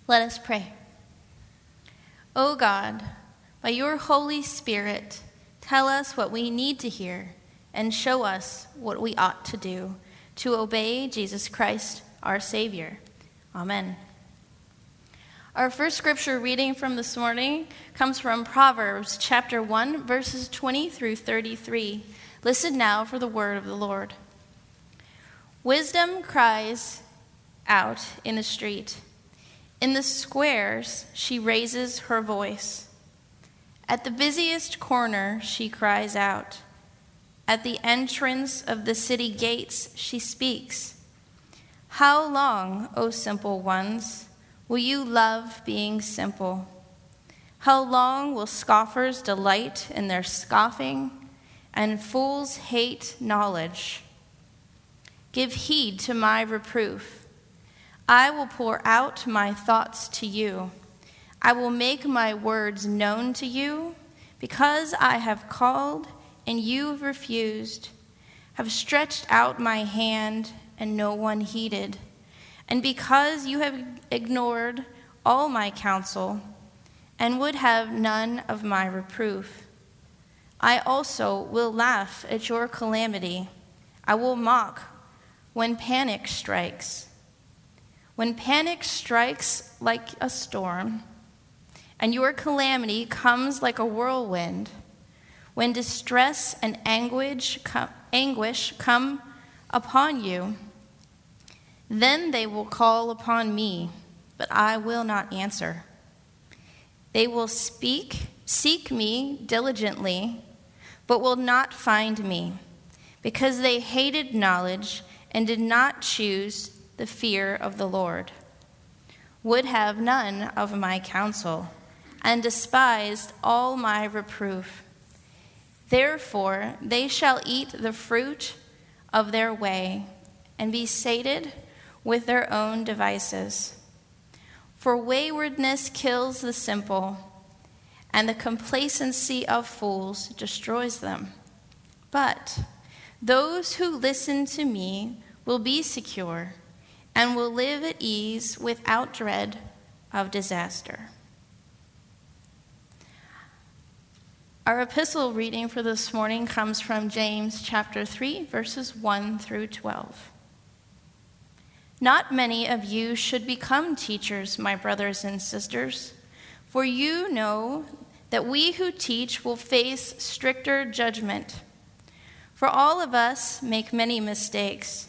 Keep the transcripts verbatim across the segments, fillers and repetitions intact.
Let us pray. O God, by your Holy Spirit, tell us what we need to hear and show us what we ought to do to obey Jesus Christ, our Savior. Amen. Our first scripture reading from this morning comes from Proverbs chapter one, verses twenty through thirty-three. Listen now for the word of the Lord. Wisdom cries out in the street. In the squares, she raises her voice. At the busiest corner, she cries out. At the entrance of the city gates, she speaks. How long, O simple ones, will you love being simple? How long will scoffers delight in their scoffing and fools hate knowledge? Give heed to my reproof. I will pour out my thoughts to you. I will make my words known to you because I have called and you have refused, have stretched out my hand and no one heeded. And because you have ignored all my counsel and would have none of my reproof, I also will laugh at your calamity. I will mock when panic strikes. When panic strikes like a storm, and your calamity comes like a whirlwind, when distress and anguish come, anguish come upon you, then they will call upon me, but I will not answer. They will speak, seek me diligently, but will not find me, because they hated knowledge and did not choose the fear of the Lord, would have none of my counsel, and despised all my reproof. Therefore they shall eat the fruit of their way, and be sated with their own devices. For waywardness kills the simple, and the complacency of fools destroys them. But those who listen to me will be secure, and will live at ease without dread of disaster. Our epistle reading for this morning comes from James chapter three, verses one through twelve. Not many of you should become teachers, my brothers and sisters, for you know that we who teach will face stricter judgment. For all of us make many mistakes.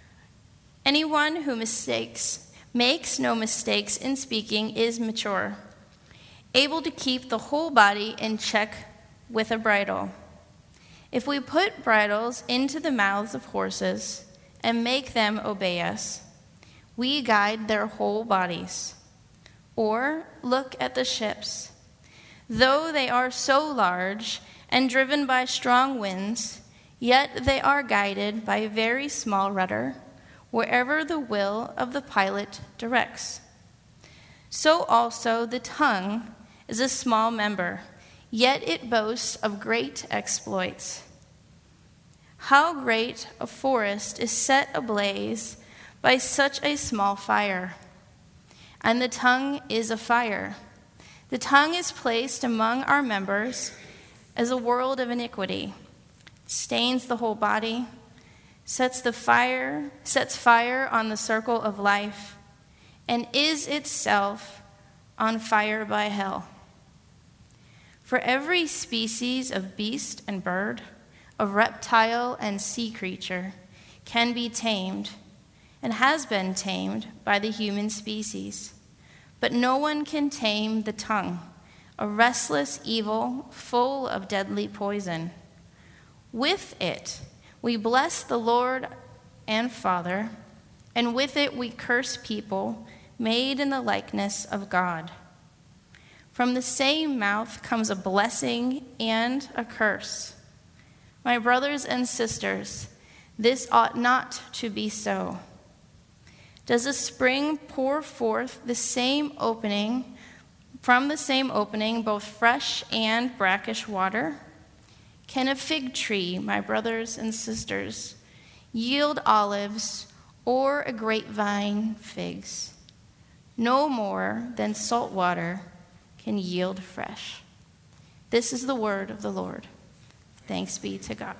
Anyone who mistakes, makes no mistakes in speaking is mature, able to keep the whole body in check with a bridle. If we put bridles into the mouths of horses and make them obey us, we guide their whole bodies. Or look at the ships. Though they are so large and driven by strong winds, yet they are guided by a very small rudder, wherever the will of the pilot directs. So also the tongue is a small member, yet it boasts of great exploits. How great a forest is set ablaze by such a small fire. And the tongue is a fire. The tongue is placed among our members as a world of iniquity. It stains the whole body, sets the fire, sets fire on the circle of life, and is itself on fire by hell. For every species of beast and bird, of reptile and sea creature can be tamed, and has been tamed by the human species. But no one can tame the tongue, a restless evil full of deadly poison. With it we bless the Lord and Father, and with it we curse people made in the likeness of God. From the same mouth comes a blessing and a curse. My brothers and sisters, this ought not to be so. Does a spring pour forth the same opening, from the same opening, both fresh and brackish water? Can a fig tree, my brothers and sisters, yield olives, or a grapevine figs? no more than salt water can yield fresh. This is the word of the Lord. Thanks be to God.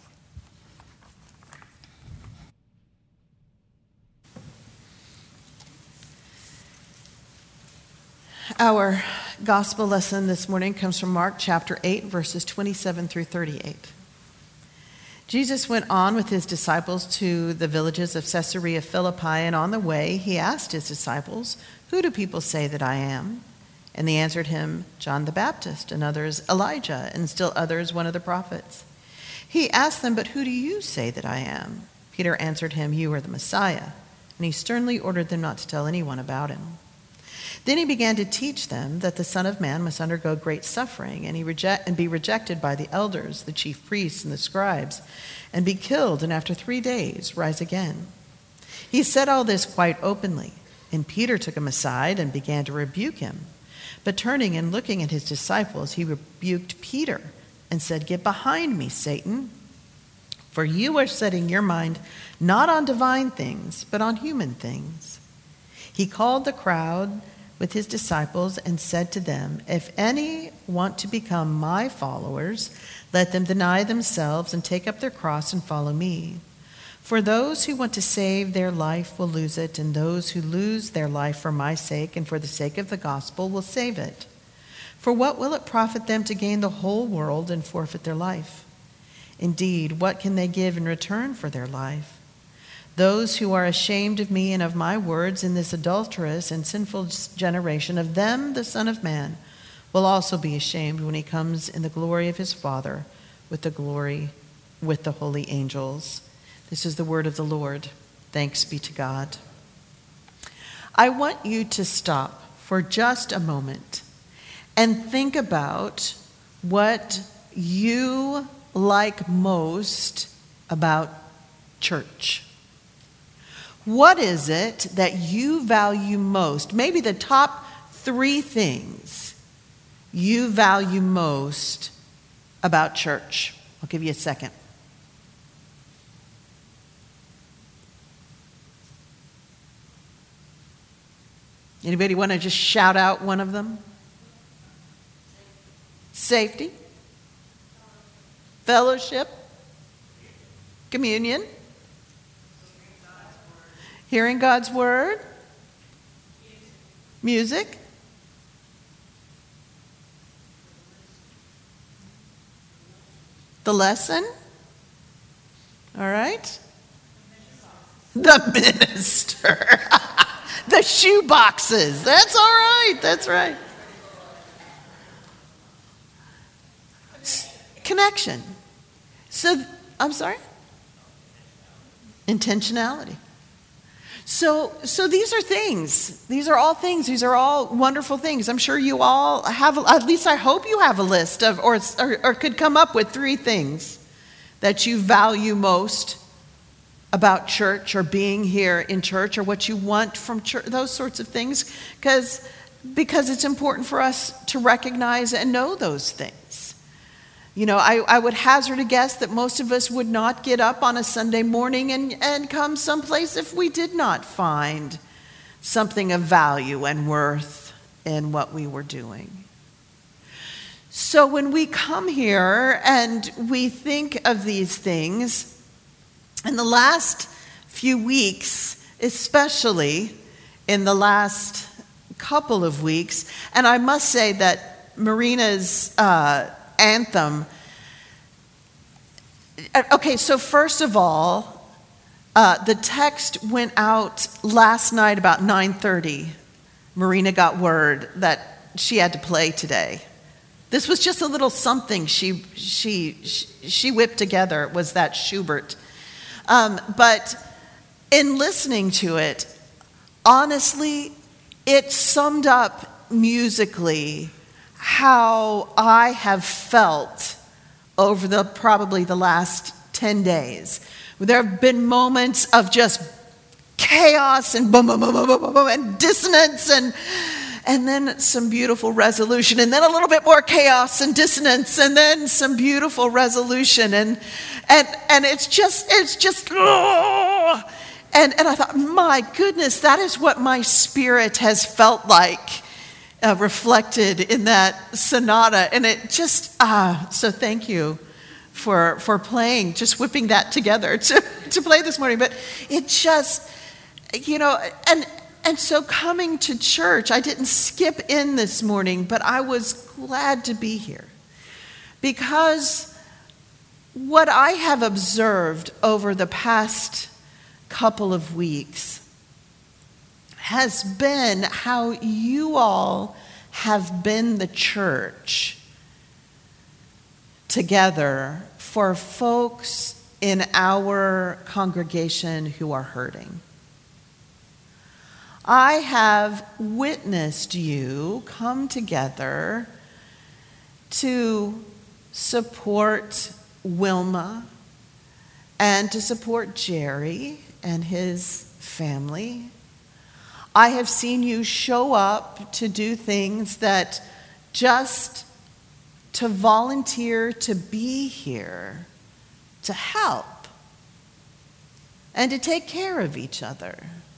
Our gospel lesson this morning comes from Mark chapter eight, verses twenty-seven through thirty-eight. Jesus went on with his disciples to the villages of Caesarea Philippi, and on the way he asked his disciples, "Who do people say that I am?" And they answered him, "John the Baptist, and others Elijah, and still others one of the prophets." He asked them, "But who do you say that I am?" Peter answered him, "You are the Messiah." And he sternly ordered them not to tell anyone about him. Then he began to teach them that the Son of Man must undergo great suffering and, he reject, and be rejected by the elders, the chief priests, and the scribes, and be killed, and after three days rise again. He said all this quite openly, and Peter took him aside and began to rebuke him. But turning and looking at his disciples, he rebuked Peter and said, "Get behind me, Satan, for you are setting your mind not on divine things, but on human things." He called the crowd with his disciples and said to them, "If any want to become my followers, let them deny themselves and take up their cross and follow me. For those who want to save their life will lose it, and those who lose their life for my sake and for the sake of the gospel will save it. For what will it profit them to gain the whole world and forfeit their life? Indeed, what can they give in return for their life? Those who are ashamed of me and of my words in this adulterous and sinful generation, of them the Son of Man will also be ashamed when he comes in the glory of his Father with the glory with the holy angels." This is the word of the Lord. Thanks be to God. I want you to stop for just a moment and think about what you like most about church. What is it that you value most? Maybe the top three things you value most about church. I'll give you a second. Anybody want to just shout out one of them? Safety. Fellowship. Communion. Hearing God's word. Music. The lesson. All right. The minister. The shoe boxes. That's all right. That's right. Connection. So, I'm sorry? Intentionality. So, so these are things. These are all things. These are all wonderful things. I'm sure you all have, at least I hope you have a list of, or, or, or could come up with three things that you value most about church or being here in church, or what you want from church, those sorts of things, because because it's important for us to recognize and know those things. You know, I, I would hazard a guess that most of us would not get up on a Sunday morning and, and come someplace if we did not find something of value and worth in what we were doing. So when we come here and we think of these things, in the last few weeks, especially in the last couple of weeks, and I must say that Marina's uh, anthem, okay, so first of all, uh, the text went out last night about nine thirty. Marina got word that she had to play today. This was just a little something she she she whipped together. It was that Schubert. Um, but in listening to it, honestly, it summed up musically how I have felt over the probably the last ten days. There have been moments of just chaos and boom, boom, boom, boom, boom, boom, and dissonance, and and then some beautiful resolution, and then a little bit more chaos and dissonance, and then some beautiful resolution, and and and it's just it's just oh, And, and I thought, my goodness, that is what my spirit has felt like uh, reflected in that sonata. And it just, ah, so thank you for for playing, just whipping that together to, to play this morning. But it just, you know, and and so coming to church, I didn't skip in this morning, but I was glad to be here. Because what I have observed over the past couple of weeks has been how you all have been the church together for folks in our congregation who are hurting. I have witnessed you come together to support Wilma and to support Jerry and his family. I have seen you show up to do things that just to volunteer to be here, to help, and to take care of each other.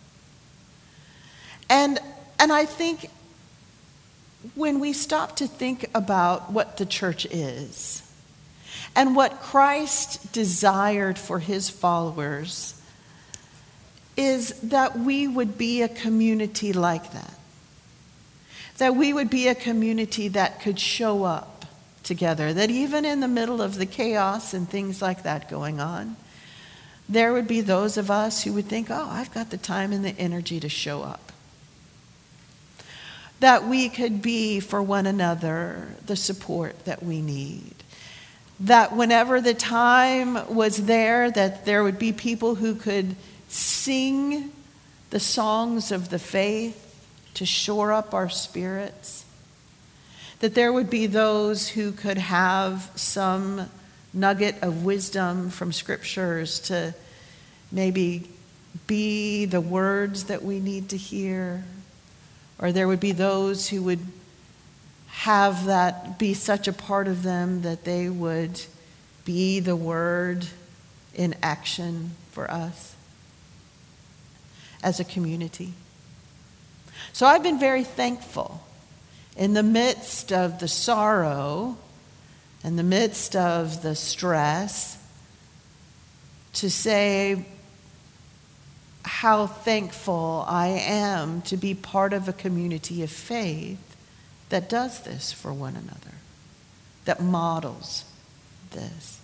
And, and I think when we stop to think about what the church is and what Christ desired for his followers, is that we would be a community like that. That we would be a community that could show up together. That even in the middle of the chaos and things like that going on, there would be those of us who would think, oh, I've got the time and the energy to show up. That we could be for one another the support that we need. That whenever the time was there, that there would be people who could sing the songs of the faith to shore up our spirits. That there would be those who could have some nugget of wisdom from scriptures to maybe be the words that we need to hear. Or there would be those who would have that be such a part of them that they would be the word in action for us as a community. So I've been very thankful in the midst of the sorrow, in the midst of the stress, to say how thankful I am to be part of a community of faith that does this for one another, that models this.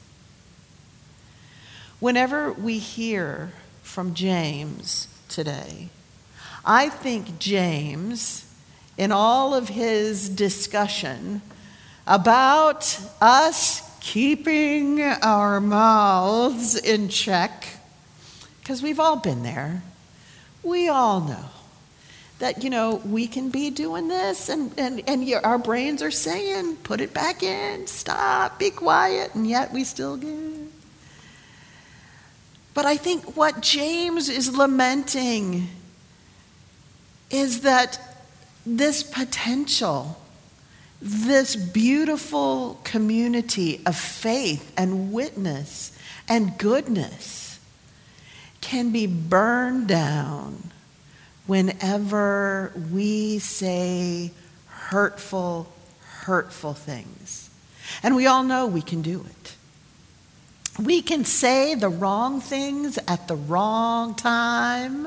Whenever we hear from James today, I think James, in all of his discussion about us keeping our mouths in check, because we've all been there, we all know that, you know, we can be doing this and, and, and your, our brains are saying, put it back in, stop, be quiet, and yet we still do. But I think what James is lamenting is that this potential, this beautiful community of faith and witness and goodness can be burned down whenever we say hurtful, hurtful things. And we all know we can do it. We can say the wrong things at the wrong time.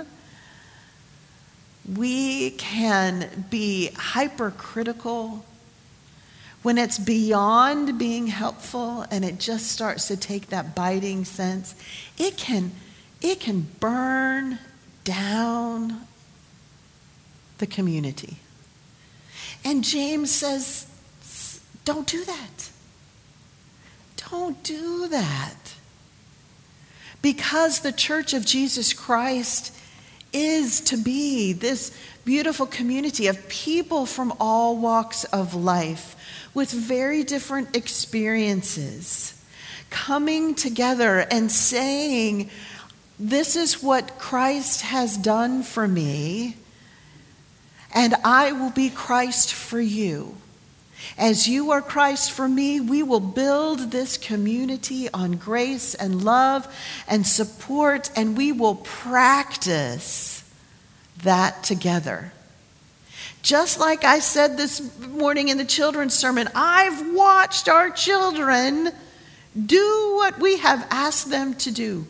We can be hypercritical when it's beyond being helpful and it just starts to take that biting sense. It can, it can burn down the community. And James says, don't do that. Don't do that. Because the Church of Jesus Christ is to be this beautiful community of people from all walks of life with very different experiences, coming together and saying, this is what Christ has done for me, and I will be Christ for you. As you are Christ for me, we will build this community on grace and love and support, and we will practice that together. Just like I said this morning in the children's sermon, I've watched our children do what we have asked them to do.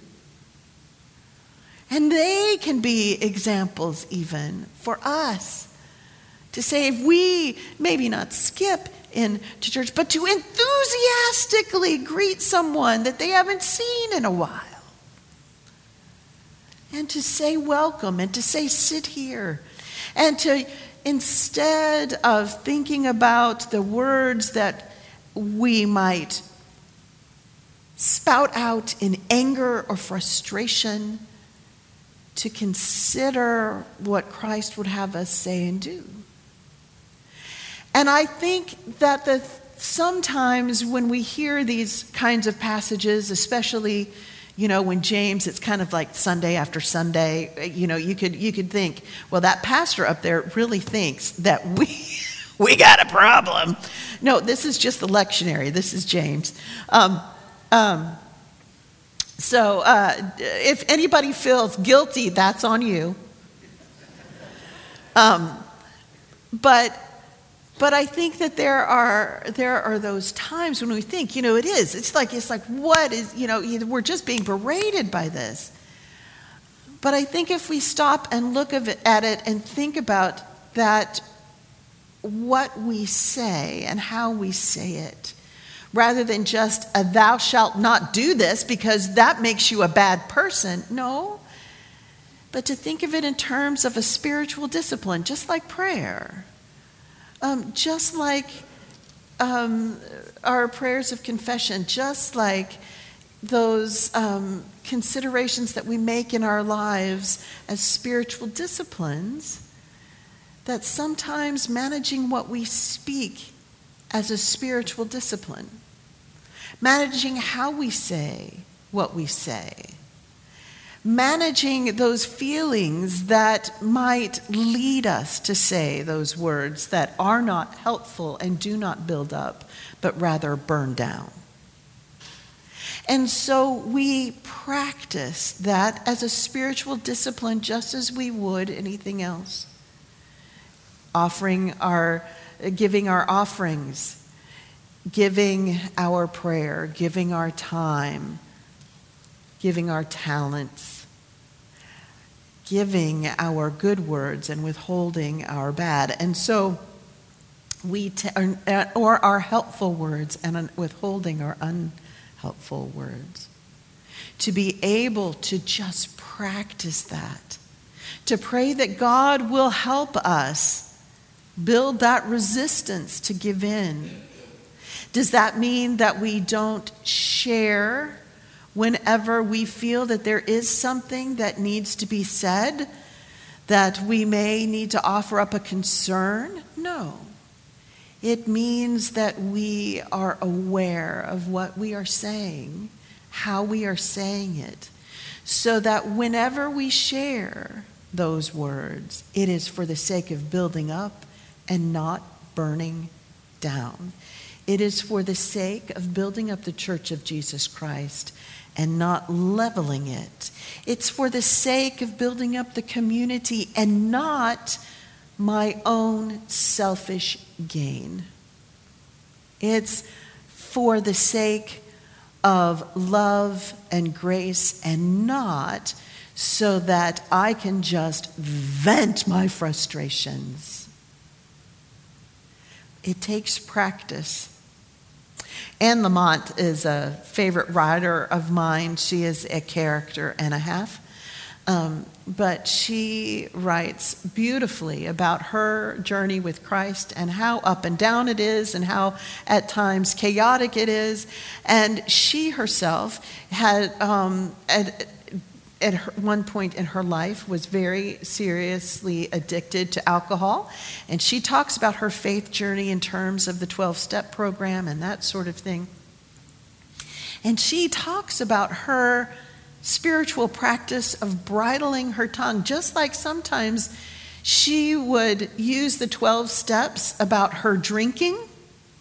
And they can be examples even for us. To say if we maybe not skip into church, but to enthusiastically greet someone that they haven't seen in a while. And to say welcome and to say sit here. And to, instead of thinking about the words that we might spout out in anger or frustration, to consider what Christ would have us say and do. And I think that the sometimes when we hear these kinds of passages, especially, you know, when James, it's kind of like Sunday after Sunday, you know, you could you could think, well, that pastor up there really thinks that we we got a problem. No, this is just the lectionary. This is James. Um, um, so uh, if anybody feels guilty, that's on you. Um, but. But I think that there are there are those times when we think, you know, it is. It's like it's like what is, you know, we're just being berated by this. But I think if we stop and look at it and think about that, what we say and how we say it, rather than just a thou shalt not do this because that makes you a bad person. No. But to think of it in terms of a spiritual discipline, just like prayer. Um, just like um, our prayers of confession, just like those um, considerations that we make in our lives as spiritual disciplines, that sometimes managing what we speak as a spiritual discipline, managing how we say what we say, managing those feelings that might lead us to say those words that are not helpful and do not build up, but rather burn down. And so we practice that as a spiritual discipline just as we would anything else. Offering our, giving our offerings, giving our prayer, giving our time, giving our talents, giving our good words and withholding our bad. And so we, t- or our helpful words and withholding our unhelpful words. To be able to just practice that. To pray that God will help us build that resistance to give in. Does that mean that we don't share whenever we feel that there is something that needs to be said, that we may need to offer up a concern? No. It means that we are aware of what we are saying, how we are saying it, so that whenever we share those words, it is for the sake of building up and not burning down. It is for the sake of building up the church of Jesus Christ and not leveling it. It's for the sake of building up the community and not my own selfish gain. It's for the sake of love and grace and not so that I can just vent my frustrations. It takes practice. Anne Lamott is a favorite writer of mine. She is a character and a half. Um, but she writes beautifully about her journey with Christ and how up and down it is and how at times chaotic it is. And she herself had, um, at, at her, one point in her life, was very seriously addicted to alcohol. And she talks about her faith journey in terms of the twelve-step program and that sort of thing. And she talks about her spiritual practice of bridling her tongue, just like sometimes she would use the twelve steps about her drinking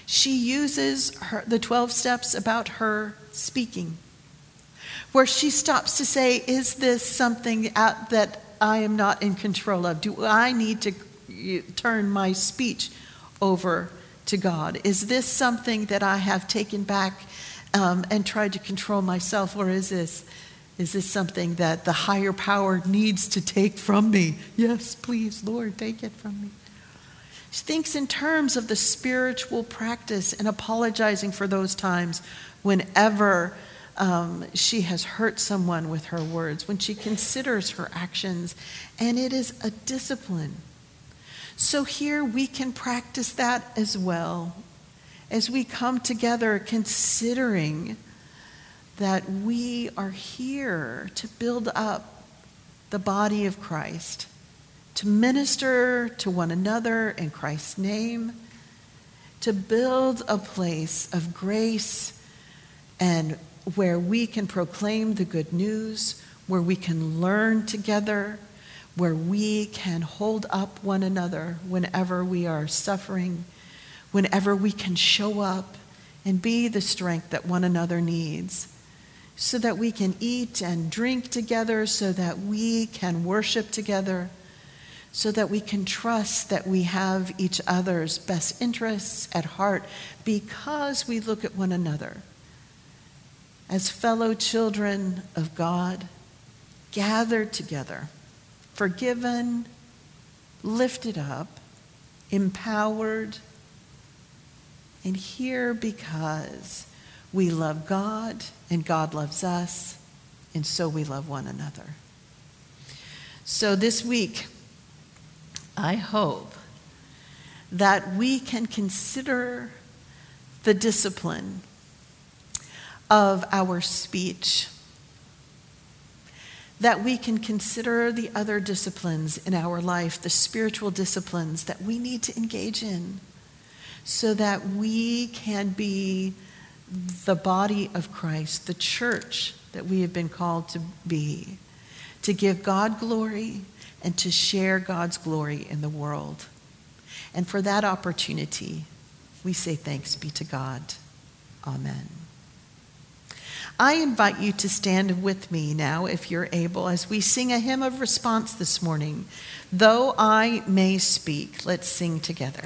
She uses her, the twelve steps about her speaking, where she stops to say, is this something out that I am not in control of? Do I need to turn my speech over to God? Is this something that I have taken back um, and tried to control myself? Or is this, is this something that the higher power needs to take from me? Yes, please, Lord, take it from me. She thinks in terms of the spiritual practice and apologizing for those times whenever um, she has hurt someone with her words, when she considers her actions, and it is a discipline. So here we can practice that as well as we come together considering that we are here to build up the body of Christ, to minister to one another in Christ's name, to build a place of grace and where we can proclaim the good news, where we can learn together, where we can hold up one another whenever we are suffering, whenever we can show up and be the strength that one another needs, so that we can eat and drink together, so that we can worship together, so that we can trust that we have each other's best interests at heart because we look at one another as fellow children of God, gathered together, forgiven, lifted up, empowered, and here because we love God and God loves us, and so we love one another. So this week, I hope that we can consider the discipline of our speech, that we can consider the other disciplines in our life, the spiritual disciplines that we need to engage in, so that we can be the body of Christ, the church that we have been called to be, to give God glory and to share God's glory in the world. And for that opportunity, we say thanks be to God. Amen. I invite you to stand with me now, if you're able, as we sing a hymn of response this morning. Though I May Speak, let's sing together.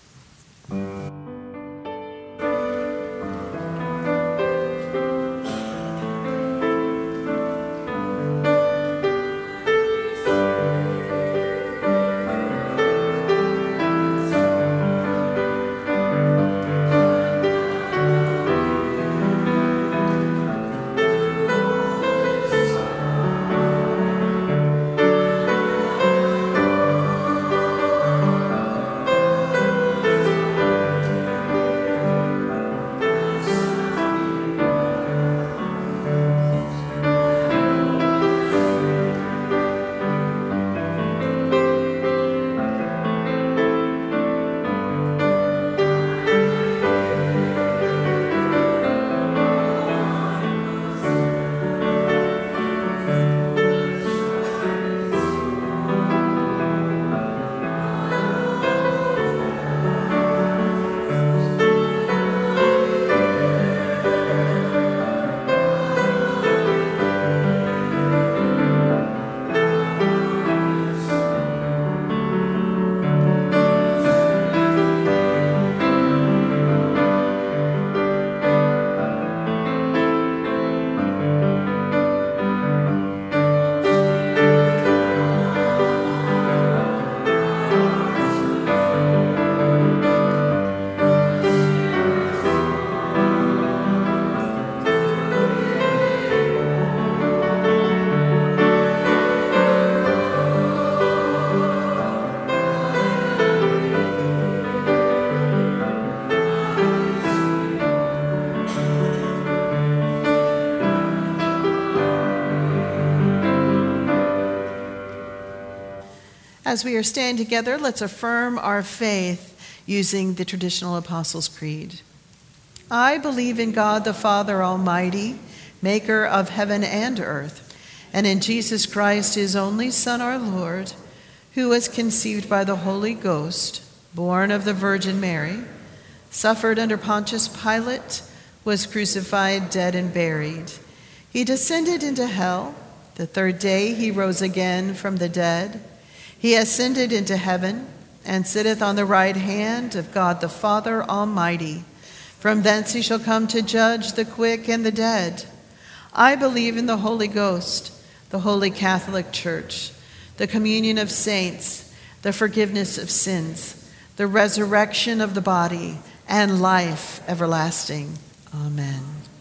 As we are staying together, let's affirm our faith using the traditional Apostles' Creed. I believe in God the Father Almighty, maker of heaven and earth, and in Jesus Christ, his only Son, our Lord, who was conceived by the Holy Ghost, born of the Virgin Mary, suffered under Pontius Pilate, was crucified, dead, and buried. He descended into hell. The third day he rose again from the dead. He ascended into heaven and sitteth on the right hand of God the Father Almighty. From thence he shall come to judge the quick and the dead. I believe in the Holy Ghost, the Holy Catholic Church, the communion of saints, the forgiveness of sins, the resurrection of the body, and life everlasting. Amen.